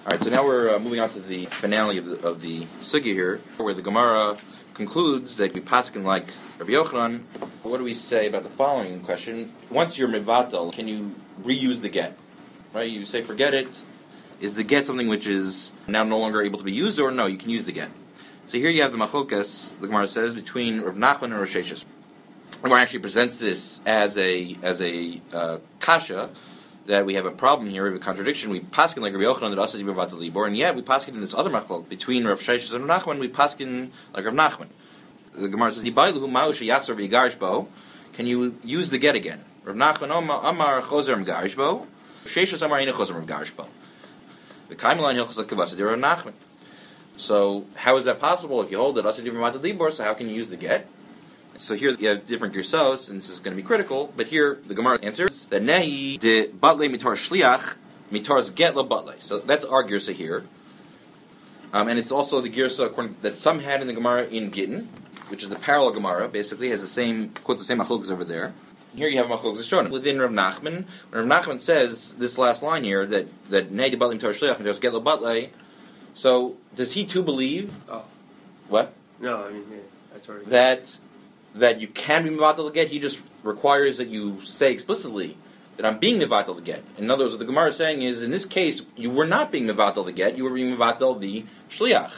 All right, so now we're moving on to the finale of the sugya here, where the Gemara concludes that we paskin like Rabbi Yochanan. What do we say about the following question? Once you're mevatel, can you reuse the get? Right? You say forget it. Is the get something which is now no longer able to be used, or no? You can use the get. So here you have the machlokas. The Gemara says between Rav Nachman and Rosh Hashivas. The Gemara actually presents this as a kasha. That we have a problem here, we have a contradiction. We paskin like Rabbi Yochanan that asad mevatel libor, and yet we paskin in this other machlok between Rav Sheshes and Rav Nachman. We paskin like Rav Nachman. The Gemara says, can you use the get again? Rav Nachman Amar Chozer M'Garishbo, Sheshes Amar Eina Chozer M'Garishbo. The Kaimelan Hilchos Kavasad Rav Nachman. So how is that possible if you hold it asad mevatel libor? So how can you use the get? So here you have different girsos, and this is going to be critical. But here the Gemara answers that nehi de batle mitar shliach mitar's get la batle. So that's our girsa here, and it's also the girsa that some had in the Gemara in Gittin, which is the parallel Gemara. Basically, has the same quotes the same machlokas over there. Here you have machlokas shown within Rav Nachman. When Rav Nachman says this last line here that nehi de batle mitar shliach mitar's get la batle. So does he too believe? Oh, what? No, I mean that's already that you can be mevatel get. He just requires that you say explicitly that I'm being mevatel get. In other words, what the Gemara is saying is, in this case, you were not being mevatel get, you were being mevatel the shliach.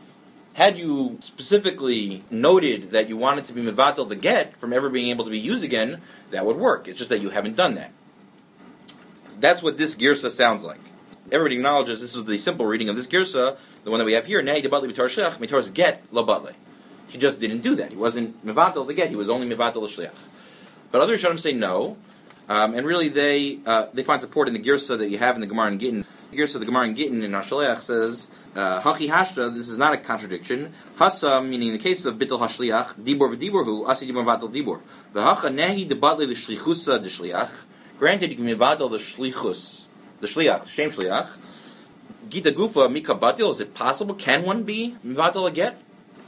Had you specifically noted that you wanted to be mevatel the get from ever being able to be used again, that would work. It's just that you haven't done that. That's what this girsa sounds like. Everybody acknowledges this is the simple reading of this girsa, the one that we have here, Nei de batli mitar shliach, mitar's get la batle. He just didn't do that. He wasn't mevatel the get. He was only mevatel the shliach. But other Rishonim say no, and really they find support in the girsa that you have in the Gemara in Gittin. The girsa of the Gemara in Gittin in Hashliach says hachi hashta. This is not a contradiction. Hasa meaning in the case of bittul hashliach dibor v'dibor hu asi dibor mevatel dibor v'hacha nehi debatle the shlichusa the shliach. Granted, you can mevatel the shlichus, the shliach, shem shliach. Gita gufa mika batil. Is it possible? Can one be mevatel a get?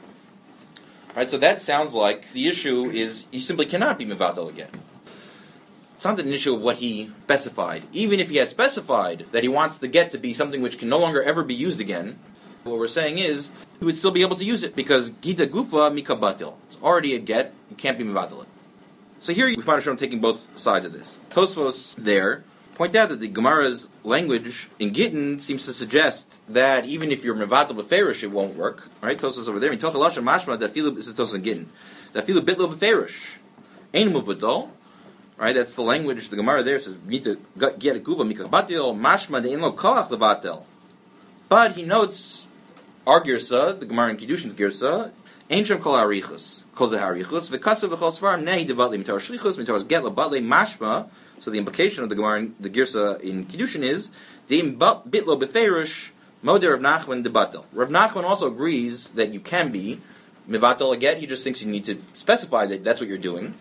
Right, so that sounds like the issue is he simply cannot be mevatel again. It's not an issue of what he specified. Even if he had specified that he wants the get to be something which can no longer ever be used again, what we're saying is he would still be able to use it because gita gufa mika batil. It's already a get. You can't be mevatel it. So here we find Hashem taking both sides of this. Tosfos there point out that the Gemara's language in Gittin seems to suggest that even if you're mevatel b'ferish, it won't work. Right? Tosfos over there. In Tochel Lashon Mashma, this is Tosfos in Gittin. Dafilu bitlo b'ferish, ein muvadol. Right? That's the language. The Gemara there says need to get a guva mikach batil mashma de ein lo koach levatel. But he notes our girsa, the Gemara in Kiddushin's girsa, ein shem kol harichus, kol ze harichus, v'kasav v'chol svarim nehi devatli mitar shlichus mitar get levatle mashma. So the implication of the Gemara, the Girsa in Kiddushin is Deim bitlo beferish moder Rav Nachman debatel. Rav Nachman also agrees that you can be mevatel a get. He just thinks you need to specify that that's what you're doing.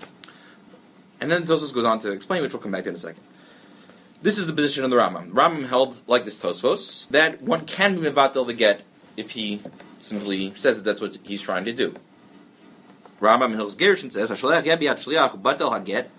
And then Tosfos goes on to explain, which we'll come back to in a second. This is the position of the Rambam. Rambam held like this Tosfos that one can be mevatel the get if he simply says that that's what he's trying to do. Rambam in Hilchos Gerushin says Hashalech yabiat shliach batel haget.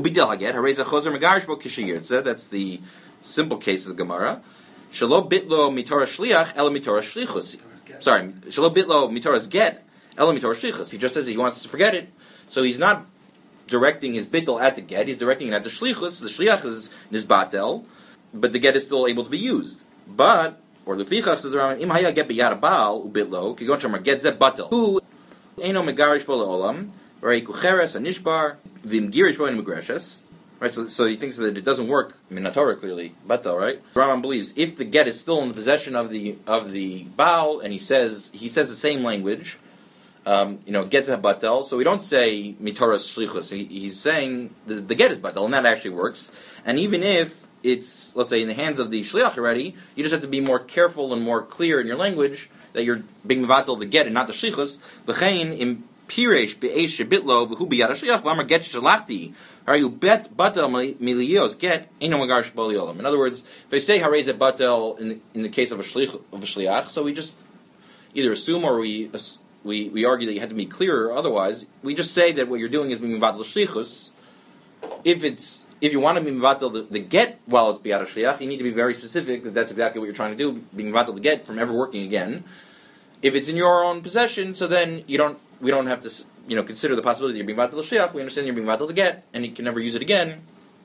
That's the simple case of the Gemara. Shalo bitlo mitora shliach ela mitora shlichus. Sorry, shalo bitlo mitora's get ela mitora shlichus. He just says he wants to forget it, so he's not directing his bitl at the get. He's directing it at the shlichus. The shliach is nizbatel, but the get is still able to be used. But or the fichach says around im haya get biyad bal ubitlo kigon shamar get zeb batel. Who eno megarish bol olam. Right, kucheres anishbar v'imgirish boin migreshes. Right, so he thinks that it doesn't work. I mean, not Torah clearly, batel. Right, Rambam believes if the get is still in the possession of the baal, and he says the same language, get to batel. So we don't say mitoras shlichus. He's saying the get is batel, and that actually works. And even if it's, let's say, in the hands of the shliach already, you just have to be more careful and more clear in your language that you're being mevatel the get and not the shlichus. V'chein im Piresh be'esh shebitlo v'hu b'yad hashliach v'amar get shalachti. Are you bet batel miliyos get eno magarsh boliolam? In other words, if they say harei batel in the case of a shliach, so we just either assume or we argue that you have to be clearer. Otherwise, we just say that what you're doing is being mevatel shlichus. If it's if you want to be mevatel the get while it's biyad shliach, you need to be very specific that that's exactly what you're trying to do, being mevatel the get from ever working again. If it's in your own possession, so then we don't have to consider the possibility you're being mevatel shliach. We understand you're being mevatel the get, and you can never use it again.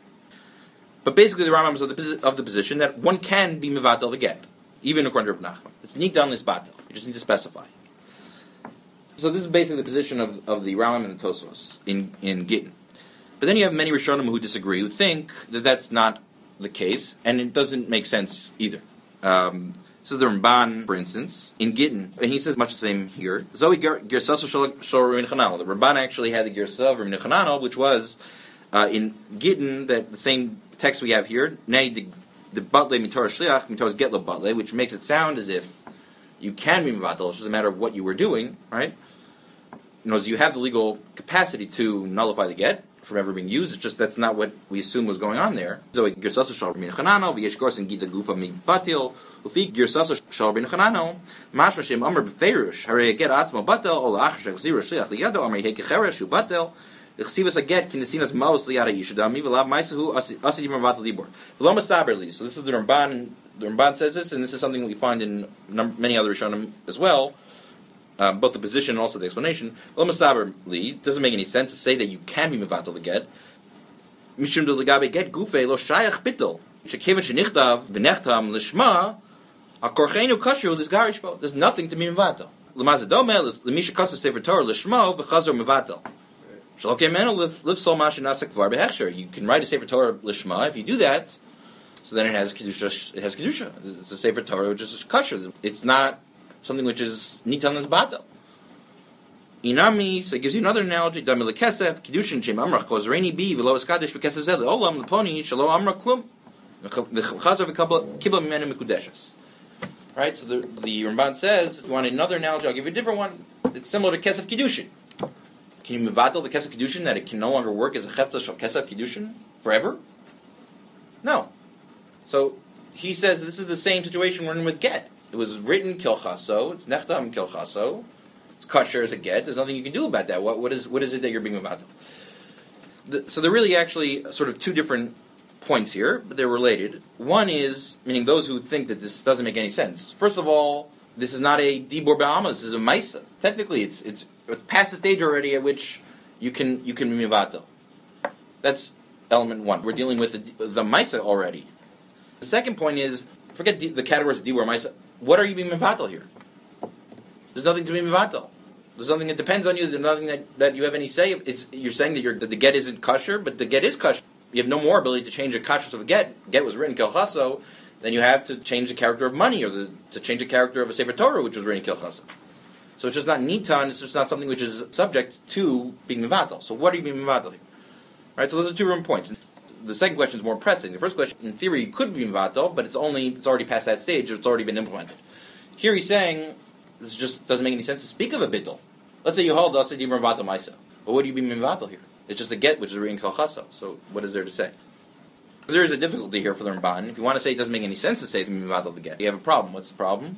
But basically, the Rambam is of the position that one can be mevatel the get, even according to Rav Nachman. It's nit on this batel. You just need to specify. So this is basically the position of the Rambam and the Tosfos in Gittin. But then you have many Rishonim who disagree, who think that that's not the case, and it doesn't make sense either. This is the Ramban, for instance, in Gittin, and he says much the same here. Zoe Gersaso Shor Rabbeinu Chananel. The Ramban actually had the Gersa of Rabbeinu Chananel, which was in Gittin, that the same text we have here. Nay, the Batle Mitor Shliach, Mitor Getlo Batle, which makes it sound as if you can be mevatel. It's just a matter of what you were doing, right? You have the legal capacity to nullify the get from ever being used. It's just that's not what we assume was going on there. So Gersaso Shor Rabbeinu Chananel, v'yesh gorsen gita gufa mibatil, ufi Gersaso Shor Rabbeinu Chananel, mashma shem amr b'feirush, harei get atzmo batel, ol achar shachzira shliach liyado, amr hekecheresh hu batel, l'chsivas aget kinesinas maos liyada yishadami, v'lav maisahu asid yimar vatel libor. V'lo masaberli. So this is the Ramban. The Ramban says this, and this is something we find in many other Rishonim as well. Both the position and also the explanation. Lo masaberli doesn't make any sense to say that you can be mevatel the get. Mishum de legabe get gufe lo shayach bittel. Shekevet shenichtav v'nechtam lishma akorcheinu kasher l'sgarish bo. There's nothing to be mevatel. L'mazadome l'misha kasher sefer Torah lishma v'chazor mevatel. Shalokei menu liv sol mashin asak var behechsher. You can write a sefer Torah lishma. If you do that, so then it has kedusha. It has kedusha. It's a sefer Torah which is kasher. It's not something which is nitan as batel. Inami, so it gives you another analogy. Damil kesef kedushin shem amrach kozreini bi v'lo eskadish v'kesef zed olam leponi shalo amrach klum v'chazor v'kibla mimenu mikudeshes. Right. So the Ramban says, if you want another analogy, I'll give you a different one. It's similar to kesef kedushin. Can you mevatel the kesef kedushin that it can no longer work as a chepta shel kesef kedushin forever? No. So he says this is the same situation we're in with get. It was written kilchaso. It's nechtam kilchaso. It's kosher as a get. There's nothing you can do about that. What is it that you're being mevatel? So they're really actually sort of two different points here, but they're related. One is, meaning those who think that this doesn't make any sense. First of all, this is not a dibur ba'ama. This is a maisa. Technically, it's past the stage already at which you can be mevatel. That's element one. We're dealing with the maisa already. The second point is, forget the categories of dibur maisa. What are you being mevatel here? There's nothing to be mevatel. There's nothing that depends on you. There's nothing that you have any say. You're saying that the get isn't kosher, but the get is kosher. You have no more ability to change the kashrus of a get. Get was written kilchaso. Then you have to change the character of money, or to change the character of a sefer Torah, which was written kilchaso. So it's just not nitan. It's just not something which is subject to being mevatel. So what are you being mevatel here? Right. So those are two different points. The second question is more pressing. The first question, in theory, you could be mevatel, but it's already past that stage. It's already been implemented. Here he's saying this just doesn't make any sense to speak of a bittul. Let's say you hold us and you mevatel myself, but what do you be mevatel here? It's just a get which is written kolchaso. So what is there to say? There is a difficulty here for the Ramban. If you want to say it doesn't make any sense to say to be mevatel the get, you have a problem. What's the problem?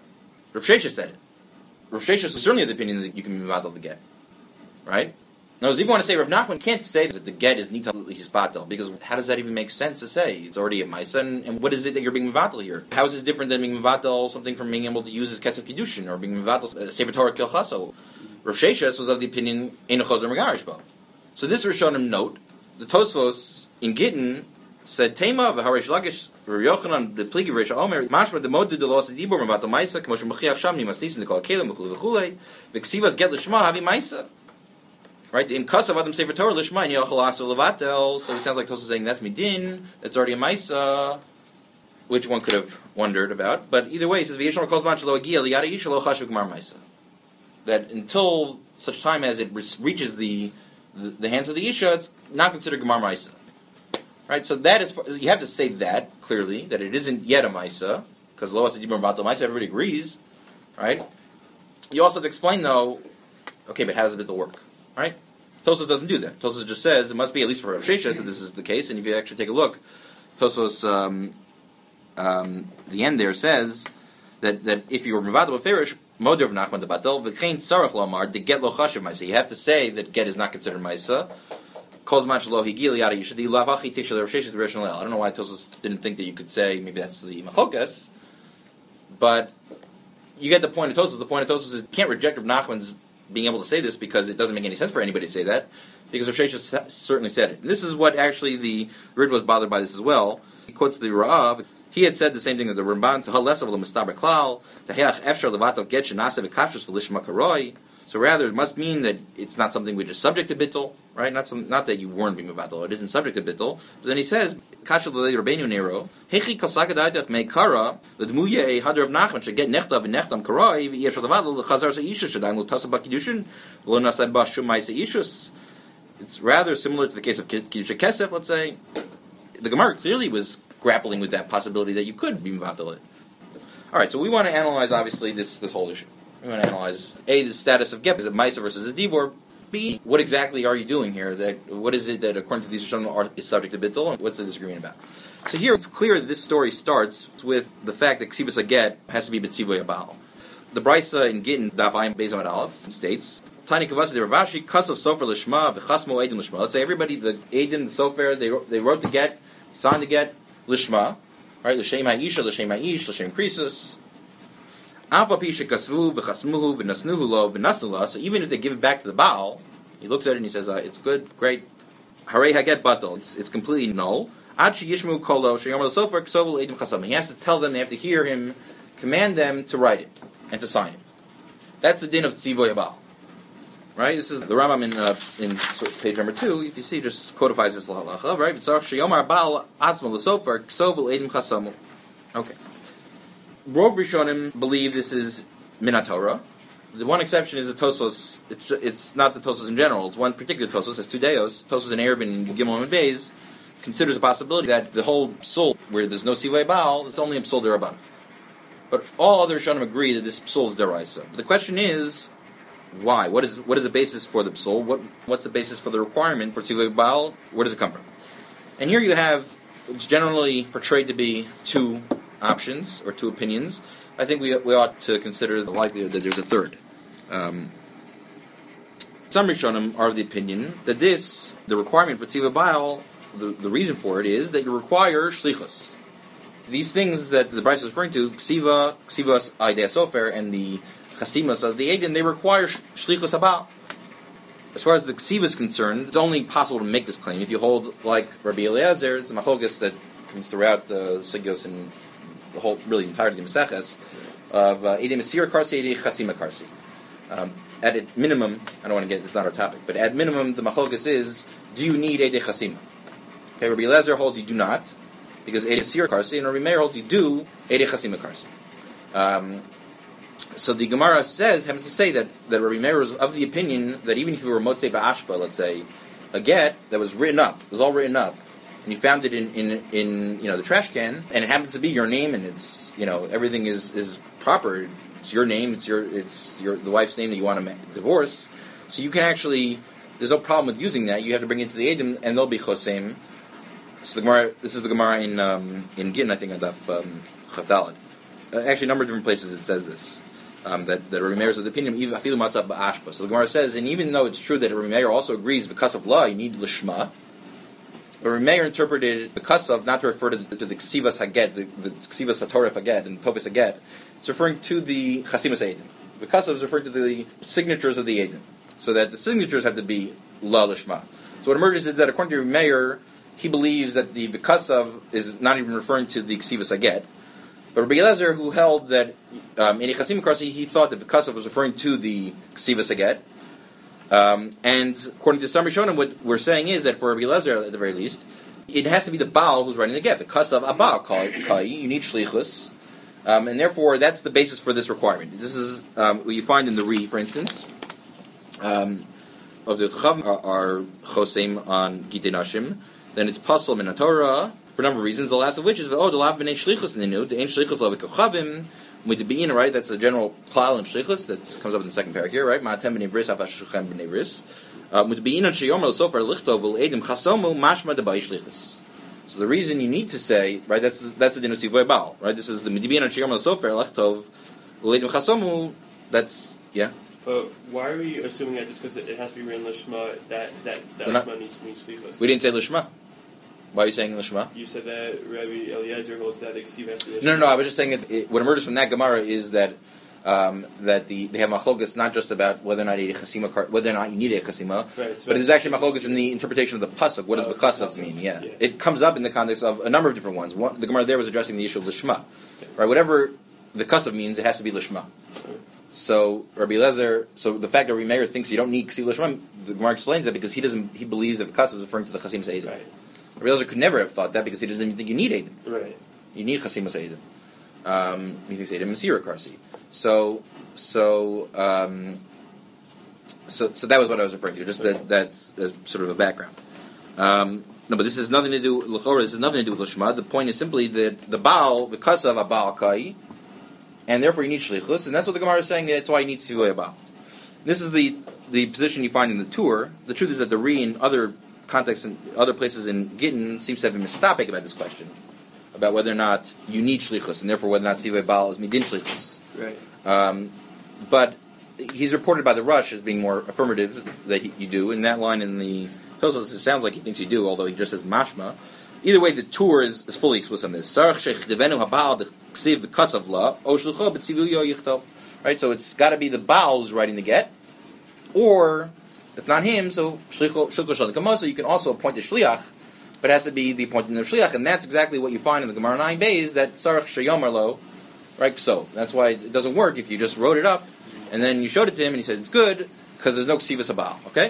Rav Sheshes said it. Rav Sheshes is certainly of the opinion that you can be mevatel the get, right? Now, if you want to say Rav Nachman can't say that the get is nita hisbatel, because how does that even make sense to say? It's already a maisa, and what is it that you're being mevatel here? How is this different than being mevatel something from being able to use as kesef kiddushin, or being mevatel sefer Torah kilchaso? Rav Sheshes was of the opinion ein chozer megarish bo. So this Rishonim note, the Tosfos in Gittin said Tema v'Harish Lakish Rav Yochanan the pligi Rish Omer mashma the modu de los dibur mevatel maisa k'moshe mechiach sham nimasnisin dekol kelim v'chulei v'ksivas get l'shma havi maisa. Right, in kasav adam sefer Torah lishma and yochel aso levatel. So it sounds like Tosfos saying that's midin. That's already a maisa, which one could have wondered about. But either way, he says v'yishon kol zman shelo agia liyada ish lo chashuv gemar maisa. That until such time as it reaches the hands of the isha, it's not considered gemar maisa. Right, so that is you have to say that clearly that it isn't yet a maisa because lo asa dibur mevatel maisa. Everybody agrees, right? You also have to explain though. Okay, but how does it work? Right? Tosfos doesn't do that. Tosfos just says it must be at least for Rav Sheshes that this is the case. And if you actually take a look, Tosfos the end there says that if you were mevatel b'ferish moder Nachman the batel v'chein tzarich lomar the get lo chashiv ma'isa. You have to say that get is not considered ma'isa Kozman shelo higili yada yishadi lavachi tishel rishis b'rishon. I don't know why Tosfos didn't think that you could say maybe that's the machokas, but you get the point of Tosfos. The point of Tosfos is you can't reject Rav Nachman's being able to say this because it doesn't make any sense for anybody to say that, because Rav Sheshes certainly said it. And this is what actually the Rid was bothered by this as well. He quotes the Ra'av. He had said the same thing that the Ramban, so rather it must mean that it's not something which is subject to bittul, right? Not that you weren't being mevatel, it isn't subject to bittul. But then he says, Kasha Rabbeinu Nero, Hechi Kasakadaitach me kara, Ledmuya a hadar of Nachman should get nechtav and nechtam karai, Yeshal Levatel, the Chazar Seishus, Shadaim Lutasa Bakidushin, Lo Nasai Bashumai Seishus. It's rather similar to the case of Kiddush Kesef, let's say. The Gemara clearly was grappling with that possibility that you could be mevatel it. Alright, so we want to analyze, obviously, this whole issue. We want to analyze, A, the status of get. Is it Maisa versus a Dibor? B, what exactly are you doing here? What is it that, according to these Rishonim, is subject to bittul, and what's the disagreement about? So here, it's clear that this story starts with the fact that Ksivas HaGet has to be B'tzivoy HaBaal. The Brisa in Gittin, Daf Ayim Beis Amud Aleph, states, Tani Kavasi de Ravashi, Kasav Sofer Lishma, V'chasmo Eidim Lishma. Let's say everybody, the Eidim, the Sofer, they wrote the get, signed the get, Lishma, right? L'shem ha'isha, l'shem ha'ish, l'shem krisus. Alpha pisha kasvu v'chasmuhu v'nasnuhu lo v'nasnu la. So even if they give it back to the Baal, he looks at it and he says, "It's good, great." Harei haget batal. It's completely null. Ad sheyishmu kolo sheyomer l'sofer k'sovel edim chasam. He has to tell them. They have to hear him command them to write it and to sign it. That's the din of tzivoy Baal. Right? This is the Rambam in page number 2. If you see, just codifies this halacha. Right? V'tzarach sheyomer Baal atzmo l'sofer k'sovel edim chasamu. Okay. Rov Rishonim believe this is Minat Torah. The one exception is the Tosfos. It's not the Tosfos in general. It's one particular Tosfos. It's two Deos. Tosfos in Eruvin and Gimel and Beis considers a possibility that the whole psul, where there's no Sivay Baal, it's only a psul derabanan. But all other Rishonim agree that this psul is deraisa. But the question is, why? What is the basis for the psul? What's the basis for the requirement for Sivay Baal? Where does it come from? And here you have, it's generally portrayed to be two options or two opinions. I think we ought to consider the likelihood that there's a third. Some Rishonim are of the opinion that the requirement for Tziva Baal, the reason for it is that you require shlichus. These things that the Bryce is referring to, Ksivas Aidei Sofer, and the Chasimas of the Eidim, they require shlichus Baal. As far as the Ksiva is concerned, it's only possible to make this claim if you hold like Rabbi Eliezer. It's a machlokes that comes throughout the Sigyos and the whole, really entirety of the Maseches, of Eidei Mesir Karsi, Eidei Chasima Karsi. At a minimum, I don't want to get, it's not our topic, but at minimum, the machlokes is, do you need Eidei Chasima? Okay, Rabbi Eliezer holds you do not, because Eidei Mesir Karsi, and Rabbi Meir holds you do Eidei Chasima Karsi. So the Gemara happens to say that Rabbi Meir was of the opinion that even if you were Motzei Ba'ashpa, let's say, a get that was written up, it was all written up, and you found it in the trash can, and it happens to be your name, and it's everything is proper. It's your name. It's the wife's name that you want to divorce. So you can actually. There's no problem with using that. You have to bring it to the Eidim, and they'll be chosem. So the Gemara. This is the Gemara in Gittin, I think, on Daf Chavdalad. Actually, a number of different places it says this. That Rabbi Meir is of the opinion of afilu matzah ba'ashpa. So the Gemara says, and even though it's true that Rabbi Meir also agrees because of law, you need lishma. But Rabbi Meir interpreted because of not to refer to the Ksivas Haget, the Ksivas Hatoref Haget, and the Tofis Haget. It's referring to the Chasimas Eidim. Because of is referring to the signatures of the Eidim. So that the signatures have to be La Lishma. So what emerges is that according to Rabbi Meir, he believes that the because of is not even referring to the Ksivas Haget. But Rabbi Eliezer, who held that in Chasim Karsi, he thought that because of was referring to the Ksivas Haget. And according to some Rishonim, what we're saying is that for Rabbi Eliezer, at the very least, it has to be the Baal who's writing the get. Because of Abal Kai, you need Shlichus. And therefore, that's the basis for this requirement. This is what you find in the Ri, for instance, of the Chav are Chosem on Gitei Nashim. Then it's Pasal Min HaTorah, for a number of reasons, the last of which is, the Lav B'nei Shlichus in the New, the Ein Shlichus Lo V'Kochavim, with the Be'in, right? That's a general klal in Shlichus that comes up in the second paragraph here, right? Ma'atem b'nei bris, afas shulchan b'nei bris. With the Be'in and Sheyomer L'sofer Lichtov V'Edim Chasomu Mashma Debai Shlichus. So the reason you need to say, right, that's the din of Tzivoy Baal, right? This is the Be'in and Sheyomer L'sofer Lichtov V'Edim Chasomu. That's, yeah? But why are we assuming that just because it has to be written Lishma, that Lishma needs to be Shlichus? We didn't say Lishma. Why are you saying Lishma? You said that Rabbi Eliezer holds that the Ksiva has to be Lishma. No. I was just saying that what emerges from that Gemara is that that they have machlokas not just about whether or not you need a chasima, right, but there's actually machlokas in the interpretation of the pasuk. What does the pasuk mean? Yeah, it comes up in the context of a number of different ones. The Gemara there was addressing the issue of lishma, right? Whatever the pasuk means, it has to be lishma. So Rabbi Eliezer, so the fact that Rabbi Meir thinks you don't need ksiv lishma, the Gemara explains that because he believes that the pasuk is referring to the chasim seidim. Right. Rabbi Eliezer could never have thought that because he doesn't even think you need eidim. Right. You need chasim seidim. He thinks eidim masira karsi. So that was what I was referring to. Just that's sort of a background. No, but this has nothing to do with l'chora. This has nothing to do with lishma. The point is simply that the baal, the kasav, a baal kai, and therefore you need shlichus, and that's what the Gemara is saying. That's why you need tzivui baal. This is the position you find in the Tur. The truth is that the Ri in other contexts and other places in Gittin seems to have been mistapik about this question, about whether or not you need shlichus, and therefore whether or not tzivui baal is midin shlichus. Right. But he's reported by the Rush as being more affirmative that you do. In that line in the Tosfos, it sounds like he thinks you do, although he just says mashma. Either way, the Tur is fully explicit on this. Right, so it's got to be the Baal who's writing the get, or if not him, so so you can also appoint a shliach, but it has to be the appointing of shliach, and that's exactly what you find in the Gemara 9 Beis, that sarach sheyomar lo. Right, so that's why it doesn't work if you just wrote it up and then you showed it to him and he said it's good because there's no ksivas habal. Okay.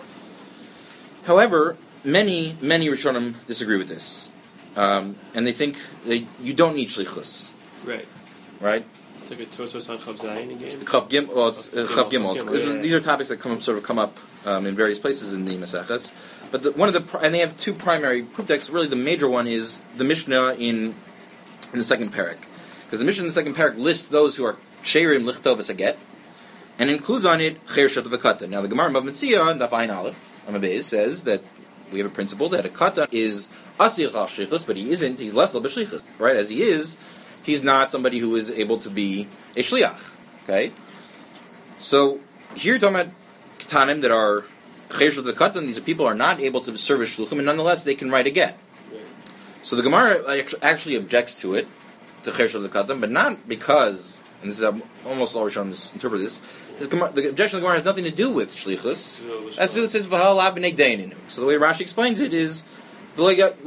However, many Rishonim disagree with this, and they think that you don't need shlichus. Right. Right. It's like a Tosos on Chav Zayin again. Chav Gimel. Well, it's Chav Gimel. These are topics that come up in various places in the Maseches. But and they have two primary proof texts. Really, the major one is the Mishnah in the second parak. Because the Mishnah in the second parak lists those who are sheirim lichtov as a get, and includes on it cher shot v'kata. Now the Gemara Bava Metzia Daf Ayin Aleph Amabez says that we have a principle that a kata is asir chal shlichus, but he isn't. He's less b'shlichus, right? As he is, he's not somebody who is able to be a shliach. Okay, so here you're talking about katanim that are cher shot v'kata, and these people are not able to serve as shluchim, and nonetheless they can write a get. So the Gemara actually objects to it, to Cher Shel Kadam, but not because, and this is almost all Rishonim interpret this, the objection of the Gemara has nothing to do with Shlichus. As it says, V'hal Av B'nei Daininu. So the way Rashi explains it is, they just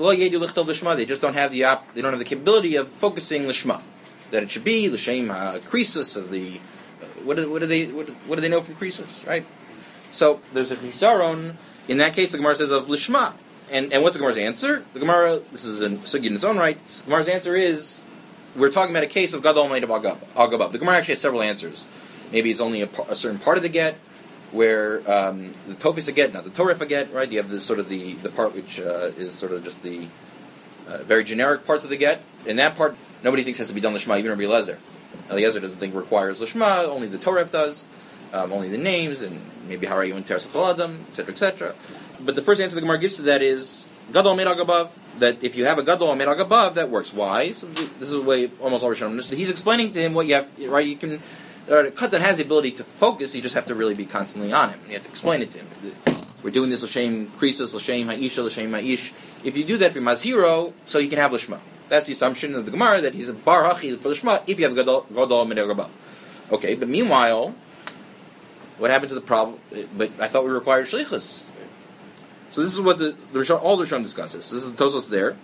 don't have the capability of focusing Lishma. That it should be L'Shem HaKrisus of the, what do they know from Krisus, right? So there's a Chisaron, in that case the Gemara says of Lishma. And what's the Gemara's answer? The Gemara, this is a sugi in its own right, the Gemara's answer is, we're talking about a case of Gadol Meid Agabav. The Gemara actually has several answers. Maybe it's only a certain part of the get, where the Tofis a get, not the Torif a get, right? You have this sort of the part which is sort of just the very generic parts of the get. In that part, nobody thinks has to be done Lishma, even Rabbi Eliezer. Eliezer doesn't think requires Lishma, only the Torif does, only the names, and maybe Harayu and Teres Chaladam, etc., etc. But the first answer the Gemara gives to that is Gadol Meid Agabav, that if you have a Gadol Meid Agabav, that works. Why? So this is the way almost all Rishonim. He's explaining to him what you have, right? You can, Katan has the ability to focus, you just have to really be constantly on him. You have to explain it to him. We're doing this L'Shem Krisus, L'Shem Ha'isha, L'Shem Ha'ish. If you do that for Mazhiro, so you can have Lishma. That's the assumption of the Gemara, that he's a Bar Hachi for Lishma, if you have Gadol Meid Agabav. Okay, but meanwhile, what happened to the problem? But I thought we required Shlichus. So this is what all the Rishonim discusses. This is the Tosfos there,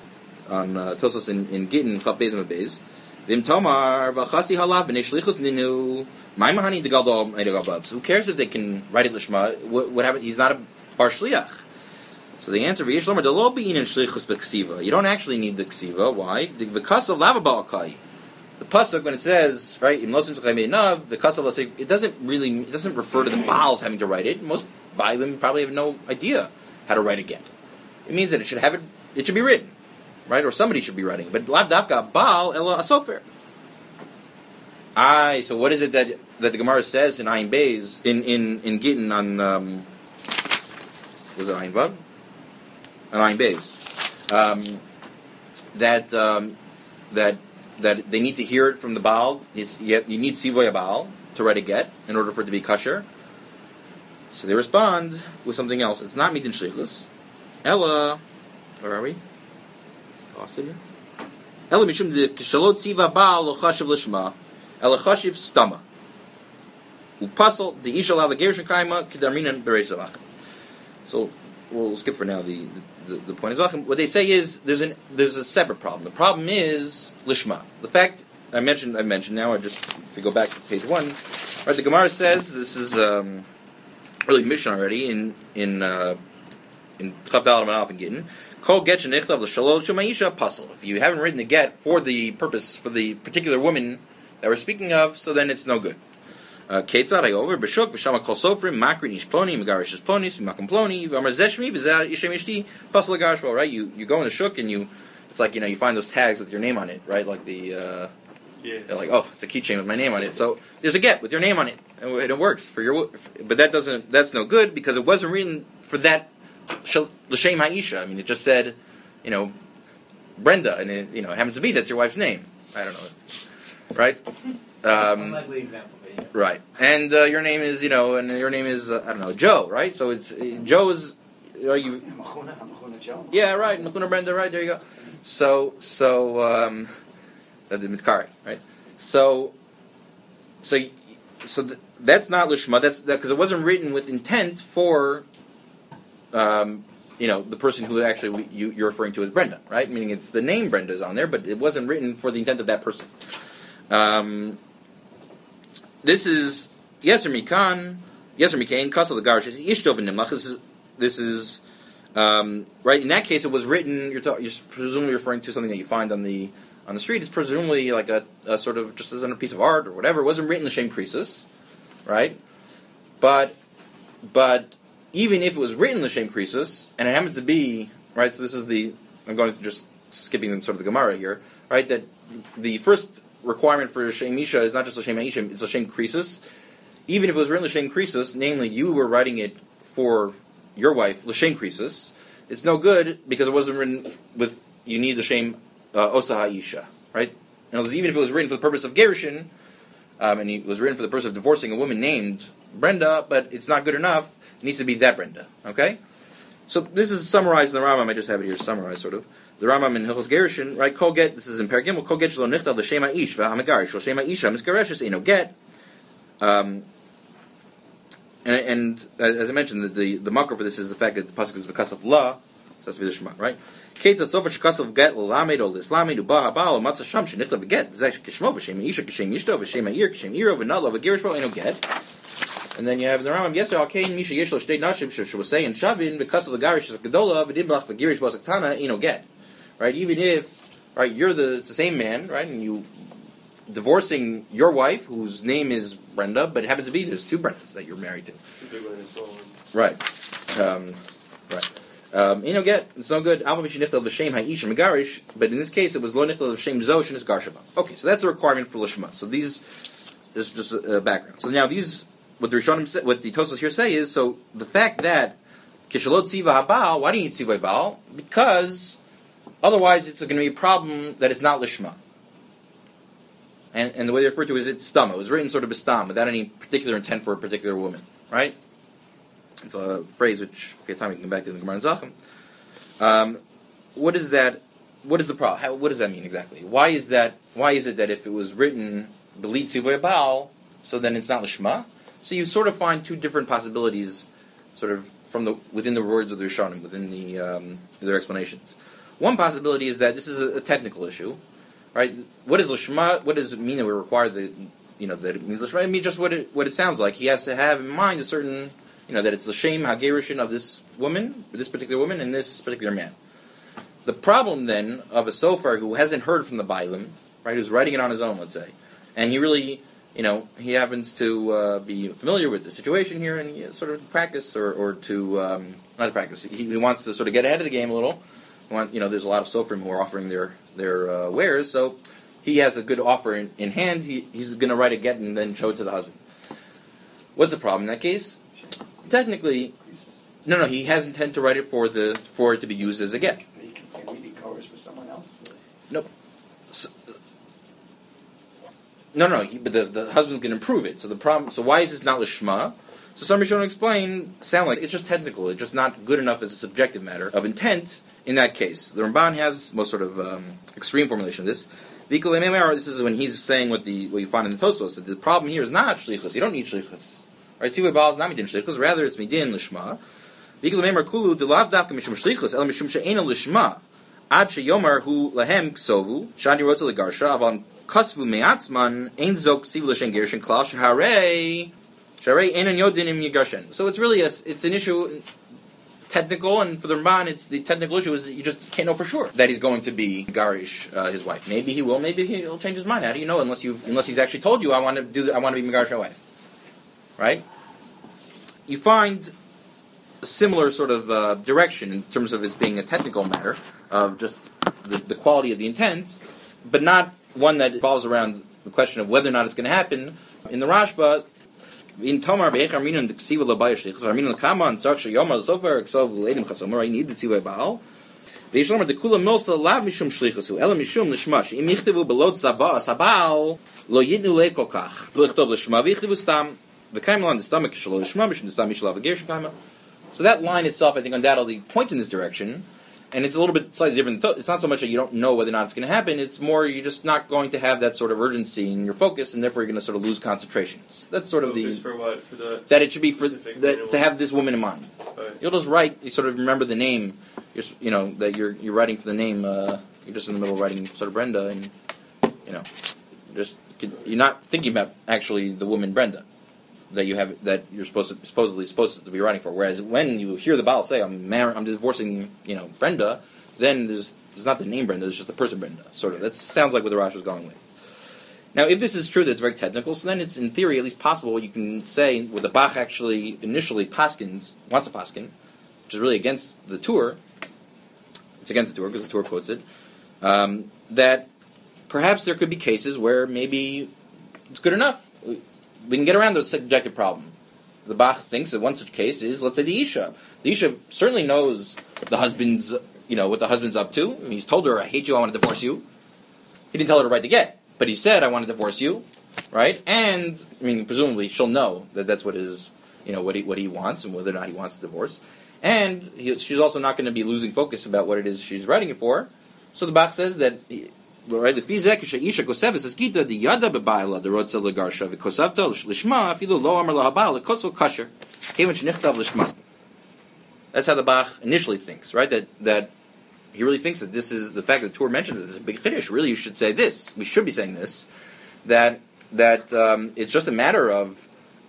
on Tosfos in Gittin, Chav Beis Amabez. V'im Tomar v'chasi halav b'nei shlichus ninu my mahani de Gadol Meid Agabav. So who cares if they can write it Lishma? What happened? He's not a bar shliach. So the answer v'yesh lomer delo be'in shlichus b'ksiva. You don't actually need the ksiva. Why? The kasav lava ba'akai. The pasuk, when it says, right, im losim tzachai meinav, the kasav, it doesn't refer to the Baals having to write it. Most Baalim probably have no idea how to write a get. It means that it should be written, right? Or somebody should be writing it. But lav dafka Baal ela asofer. So what is it that the Gemara says in Ayin Beis, in Gittin on, was it Ayin Vav? On Ayin Beis. That they need to hear it from the Baal. You need Sivoy Baal to write a get in order for it to be kosher. So they respond with something else. It's not midin shlichus. Ella, where are we? Lost it here. Ella mishum de kishalot tziva baal lo chashiv lishma, ella chashiv stama. Upasal the ishal al gerushin kaima kidarminan bereish zavach. So we'll skip for now the point is what they say is there's a separate problem. The problem is lishma. The fact I mentioned now. If we go back to page 1, right? The Gemara says this is early Mishnah already in Chav Daled Amud Aleph and Gittin. Kol get shenichtav l'shalol shemaisha pasal. If you haven't written the get for the purpose for the particular woman that we're speaking of, so then it's no good. Ketzad I over b'shuk b'shama kol sofrim makrin ish ploni megarish ish ploni makom ploni v'amar zeshmi b'zeh ishem ishti pasal l'garish. Right? You go in the shuk and it's like you find those tags with your name on it, right? Like the they're like, oh, it's a keychain with my name on it. So there's a get with your name on it, and it works for your. But that's no good because it wasn't written for that l'shem ha'isha. I mean, it just said, Brenda, and it happens to be that's your wife's name. I don't know, right? Unlikely example. Right, and your name is, I don't know, Joe, right? So it's Joe is. Are you? Machuna Joe. Yeah, right. Machuna Brenda, right? There you go. So the Mitkari, right? So that's not lishma. That's because it wasn't written with intent for, the person who actually you're referring to as Brenda, right? Meaning it's the name Brenda is on there, but it wasn't written for the intent of that person. This is Yeser Mikain Kasal the Garish Ishtov Nimlach. This is right. In that case, it was written. You're presumably referring to something that you find on the street. It's presumably like a sort of just as on a piece of art or whatever. It wasn't written l'shem krisus, right? But even if it was written l'shem krisus, and it happens to be right. So this is I'm going to just skipping sort of the Gemara here, right? That the first requirement for l'shem isha is not just l'shem isha, it's l'shem krisus. Even if it was written l'shem krisus, namely you were writing it for your wife l'shem krisus, it's no good because it wasn't written with. You need l'shem Osa Ha'isha, right? In other words, even if it was written for the purpose of Gerushin, and it was written for the purpose of divorcing a woman named Brenda, but it's not good enough, it needs to be that Brenda, okay? So this is summarized in the Rambam. I just have it here summarized, sort of. The Rambam in Hilchos Gerushin, right? Kol get, this is in Paragimel, Kol get shelo nichtav l'shem ha'ish v'hamagarish, l'shem ha'isha misgareshes eno get. And as I mentioned, the makor for this is the fact that the pasuk is because of la, so that's to be the Shema, right? Ketzat sofer shekasav get l'lamed ol islamed u'ba habal ol matzah sham shenichtav get zeh kishmo b'shem isha k'shem yishto b'shem ha'ir k'shem iro v'nadla v'gerish bo eno get. And then you have the Rambam yeser al kein misha yesh lo shtei nashim shevasei and shavin v'kasav l'garish gedola v'dimlach v'gerish bo saktana eno get. Right, even if it's the same man, right, and you divorcing your wife whose name is Brenda, but it happens to be there's two Brendas that you're married to. Right. Get it's no good. Alva mishniftal l'shem ha'isha megarish, but in this case it was lo niftal l'shem zosh and his garshava. Okay, so that's a requirement for lishma. So this is just a background. So now what the Rishonim what the Tosfos here say is so the fact that kishalot tziva habal. Why do you need tziva habal? Because otherwise it's going to be a problem that it's not lishma. And the way they refer to it is it's stama. It was written sort of bestam, without any particular intent for a particular woman, right? It's a phrase which, if you have time, we can come back to in the Gemara and Zachem. What is that? What is the problem? What does that mean exactly? Why is it that if it was written belit sivoy baal, so then it's not lishma? So you sort of find two different possibilities, sort of within the words of the Rishonim, within their explanations. One possibility is that this is a technical issue. Right? What is lishma? What does it mean that we require that it means lishma? It means just what it sounds like. He has to have in mind a certain, that it's the shem hagerushin of this woman, this particular woman, and this particular man. The problem then of a sofar who hasn't heard from the Bailim, right? Who's writing it on his own, let's say, and he really, he happens to be familiar with the situation here, and he sort of practice or to not practice. He wants to sort of get ahead of the game a little. There's a lot of sofrim who are offering their wares, so he has a good offer in hand. He's going to write a get and then show it to the husband. What's the problem in that case? Technically, no, he has intent to write it for it to be used as a get. Can we be coerced for someone else? No. No, but the husband's going to improve it. So the problem. So why is this not lishma? So some Rishonim explain, sound like it's just technical. It's just not good enough as a subjective matter of intent in that case. The Ramban has most sort of extreme formulation of this. This is when he's saying what you find in the Tosfos, that the problem here is not shlichus. You don't need shlichus. Right? Tzivui Baal is not midin shlichus. Rather, it's midin lishma. Kulu delav dafka mishum shlichus el mishum she'ena lishma ad sheyomar hu lahem ksovu shani rotza legarsha avan kasvu me'atzman ein zok siv l'shen gershin klal shaharei enan yodinim yigarshen. So it's really it's an issue technical, and for the Ramban, it's the technical issue is that you just can't know for sure that he's going to be garish his wife. Maybe he will. Maybe he'll change his mind. How do you know unless he's actually told you I want to be megarish my wife, right? You find a similar sort of direction in terms of it being a technical matter of just the quality of the intent, but not one that revolves around the question of whether or not it's going to happen. In the Rashba, in Tomar be'echar minun the ksiva lo bayishlich arminun kaman tzarch sheyomar l'sofer ksov l'edim chasomer I need the tzivay baal ve'yishlomer the kula milsa lav mishum shlichusu ela mishum l'shmash im yichtavu belot zabas habal lo yitnu le'kolkach v'lichtov l'shma v'yichtavu stam v'kaim lo on the stomach shelo l'shma mishum the stam mishlav v'gersh kaima. So that line itself, I think, undoubtedly points in this direction, and it's a little bit slightly different. It's not so much that you don't know whether or not it's going to happen, it's more you're just not going to have that sort of urgency in your focus, and therefore you're going to sort of lose concentration. So that's sort of focus for what? For the that it should be for that, to have this woman in mind. Right. You'll just write, you sort of remember the name, that you're writing for the name, you're just in the middle of writing sort of Brenda, and, you're not thinking about actually the woman Brenda that you have, that you're supposedly supposed to be writing for. Whereas when you hear the Baal say, I'm divorcing, Brenda, then there's not the name Brenda, there's just the person Brenda. Sort of. That sounds like what the Rashi was going with. Now, if this is true that it's very technical, so then it's in theory at least possible you can say what the Bach actually initially wants a paskin, which is really against the Tur. It's against the Tur because the Tur quotes it. That perhaps there could be cases where maybe it's good enough. We can get around the subjective problem. The Bach thinks that one such case is, let's say, the Isha. The Isha certainly knows what the husband's up to. I mean, he's told her, I hate you, I want to divorce you. He didn't tell her to write the get, but he said, I want to divorce you, right? And, presumably she'll know that that's what his, what he wants and whether or not he wants a divorce. And she's also not going to be losing focus about what it is she's writing it for. So the Bach says that... Right, the fizek isha koseves is gita the yada bebaila the rotzel legarsha v'kosavta lishma afilu lo amar lahabal lekosel kasher kevin shenichtav lishma. That's how the Bach initially thinks, right? That he really thinks that this is the fact that the Torah mentions this is a big chiddush. Really, you should say this. We should be saying this. That it's just a matter of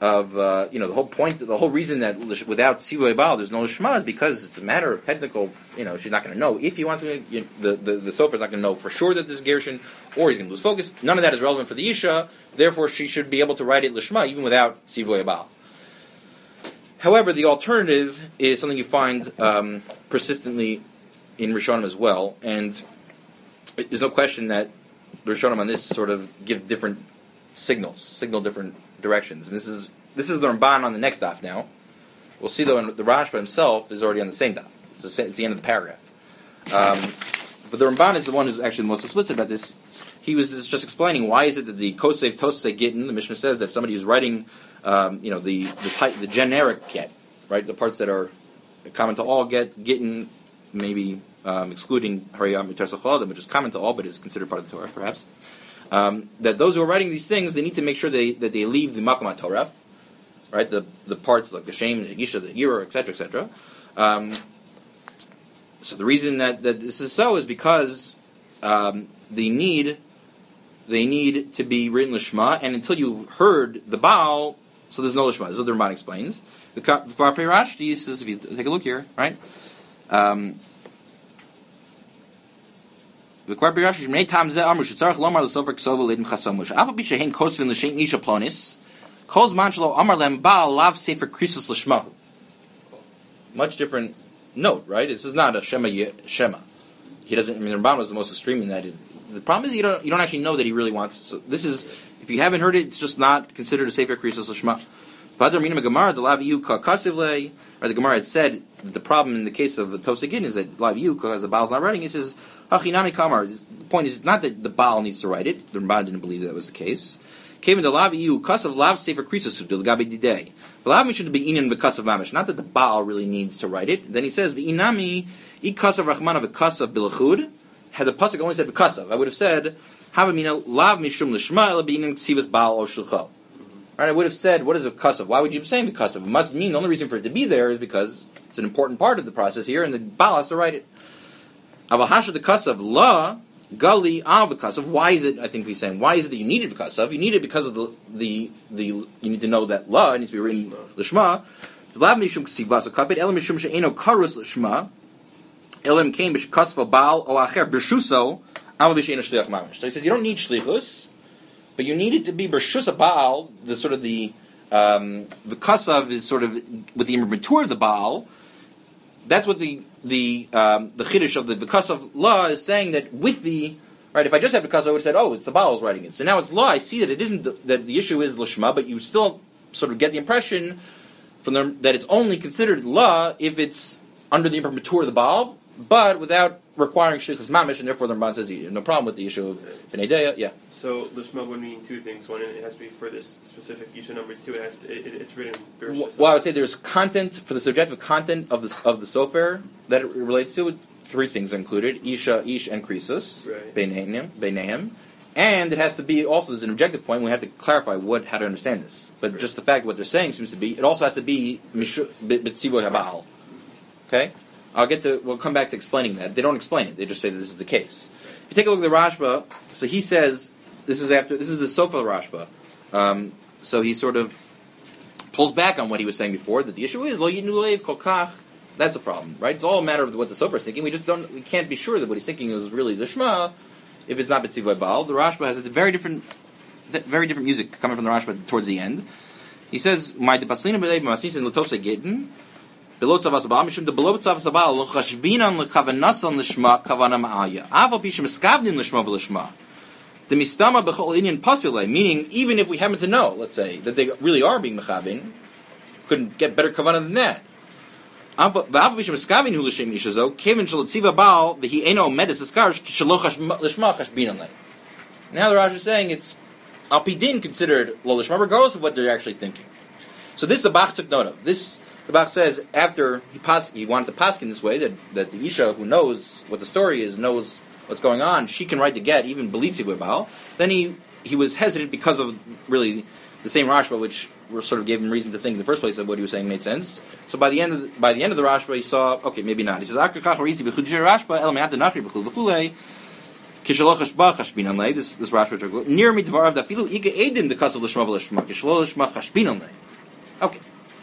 the whole point, the whole reason that without Tzivui Baal there's no Lishma is because it's a matter of technical, she's not going to know. If he wants to, the Sofer is not going to know for sure that there's Gershon, or he's going to lose focus. None of that is relevant for the Isha, therefore she should be able to write it Lishma even without Tzivui Baal. However, the alternative is something you find persistently in Rishonim as well, and there's no question that the Rishonim on this sort of give different signal different directions. And this is the Ramban on the next daf now. We'll see though the Rashba himself is already on the same daf. It's the end of the paragraph. But the Ramban is the one who's actually the most explicit about this. He was just explaining why is it that the Kosev Tosei Gittin, the Mishnah says that somebody who's writing the generic get, right, the parts that are common to all get Gittin, maybe excluding Hariyam Mitar Sachadim, which is common to all but is considered part of the Torah, perhaps. That those who are writing these things, they need to make sure that they leave the Makom HaTorah, right? The parts like the Shem, the Yisha, the Yira, etc., etc. So the reason that this is so is because they need to be written Lishma, and until you've heard the Baal, so there's no Lishma. This is what the Ramban explains. The Kvarpei Rashti says, if you take a look here, right? The Kvarpei Rashti Mnei Tam Zeh Amru Shetzarach Lomar L'Sofer K'Sova Leidim Chasamush Afa Bisha Hein Kosvin L'Shem Nisha Plonis Kol Zman Shelo Amar Lem Baal Lav Sefer Krisus L'Shmahu. Much different note, right? This is not a Shema. He doesn't. The Ramban was the most extreme in that. The problem is you don't actually know that he really wants. So this is, if you haven't heard it, it's just not considered a Sefer Krisus L'Shma. Or the Gemara had said that the problem in the case of the Tosegin is that Lav Yu, because the Baal's not writing, it says, Hachinami Kamar. The point is not that the Baal needs to write it. The Ramban didn't believe that was the case. Came into Lav Yu, Kasav Lav Sefer Krisus Sudil Gabi Didei. The Lav should be Inan V'Kasav Mamish. Not that the Baal really needs to write it. Then he says, V'inami, I Kasav Rachmana V'Kasav Bilachud. Had the Pasuk only said V'Kasav, I would have said, Havamina Lav Mishum Lishma Ela B'inan Ksivas Baal O Shulcho. Right, I would have said, what is a kasav? Why would you be saying the kasav? It must mean the only reason for it to be there is because it's an important part of the process here, and the Baal has to write it. Avahasha the kasav la gali av the kasav. Why is it? I think he's saying, why is it that you needed the kasav? You need it because of the you need to know that la needs to be written lishma. Lav mishum ksivas kapit elam mishum she'eno karus lishma elam came b'shkasva Baal o acher b'shuso amal b'she'eno shliach mamish. So he says you don't need shlichus. But you need it to be Bershus Baal, the sort of the Kasav is sort of with the imprimatur of the Baal. That's what the Chiddush of the Kasav law is saying, that with the right. If I just have the Kasav, I would have said, oh, it's the Baal's writing it. So now it's law. I see that it isn't that the issue is Lishma, but you still sort of get the impression from them that it's only considered law if it's under the imprimatur of the Baal, but without requiring shlichus mamish, and therefore the Ramban says no problem with the issue of Bnei Deya. Yeah. So lishma would mean two things. One, it has to be for this specific issue. Number two, it's written. Well, I would say there's content for the subjective content of the sofer that it relates to. Three things included: isha, ish, and krisus, right. Beinehem, and it has to be also. There's an objective point. We have to clarify how to understand this. But just the fact of what they're saying seems to be. It also has to be b'tzivoy habal. Okay. We'll come back to explaining that. They don't explain it. They just say that this is the case. If you take a look at the Rashba, so he says, this is the Sofa Rashba. So he sort of pulls back on what he was saying before, that the issue is, lo yitnu leiv kol kach. That's a problem, right? It's all a matter of what the Sofa is thinking. We can't be sure that what he's thinking is really the Shema, if it's not B'tzivoy Baal. The Rashba has a very different music coming from the Rashba towards the end. He says, my depaslina b'leiv masisin l'tosei gittin, below tzavas abal mishum de below tzavas abal lo chashbinan lekavanasan lishma kavana ma'aya aval pishim skavnin lishma v'lishma the mistama b'chol inyan pasile, meaning even if we happen to know, let's say, that they really are being mechavin, couldn't get better kavana than that. Aval pishim skavnin hu l'shem ishazo kevin shel tziva bal v'hi eno medes askar shelo lishma chashbinan le. Now the Rashi is saying it's al pidin considered lo lishma regardless of what they're actually thinking. So this the Bach took note of. The Bach says after he wanted to paskin this way, that the Isha who knows what the story is, knows what's going on, she can write the get, even Belitzi Baal. Then he was hesitant because of really the same Rashba, which sort of gave him reason to think in the first place that what he was saying made sense. So by the end of the Rashba, he saw, okay, maybe not. He says, this Rashba took near me dvarav dafilu iga edin the kasav l'shma v'lishma kishlo l'shma chashbinan lei. Okay.